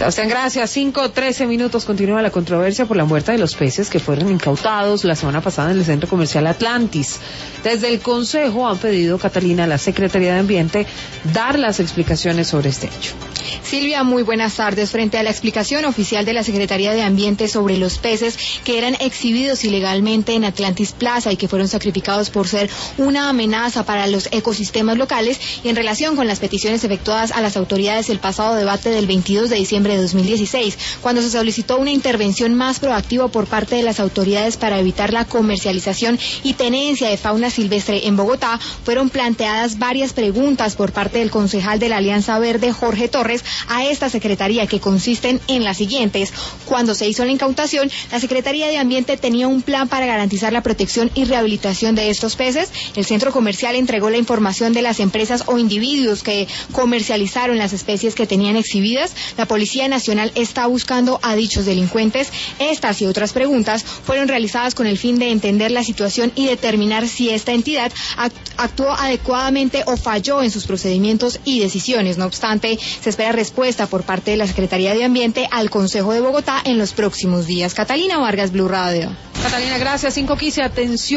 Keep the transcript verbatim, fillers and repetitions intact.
Sebastián, gracias. cinco, trece minutos. Continúa la controversia por la muerte de los peces que fueron incautados la semana pasada en el centro comercial Atlantis. Desde el Consejo han pedido, Catalina, a la Secretaría de Ambiente dar las explicaciones sobre este hecho. Silvia, muy buenas tardes. Frente a la explicación oficial de la Secretaría de Ambiente sobre los peces que eran exhibidos ilegalmente en Atlantis Plaza y que fueron sacrificados por ser una amenaza para los ecosistemas locales, y en relación con las peticiones efectuadas a las autoridades el pasado debate del veintidós de diciembre de dos mil dieciséis, cuando se solicitó una intervención más proactiva por parte de las autoridades para evitar la comercialización y tenencia de fauna silvestre en Bogotá, fueron planteadas varias preguntas por parte del concejal de la Alianza Verde, Jorge Torres, a esta secretaría, que consisten en las siguientes. Cuando se hizo la incautación, la Secretaría de Ambiente tenía un plan para garantizar la protección y rehabilitación de estos peces. El centro comercial entregó la información de las empresas o individuos que comercializaron las especies que tenían exhibidas. La Policía Nacional está buscando a dichos delincuentes. Estas y otras preguntas fueron realizadas con el fin de entender la situación y determinar si esta entidad actuó adecuadamente o falló en sus procedimientos y decisiones. No obstante, se espera respuesta por parte de la Secretaría de Ambiente al Consejo de Bogotá en los próximos días. Catalina Vargas, Blue Radio. Catalina, gracias. cinco quince, atención.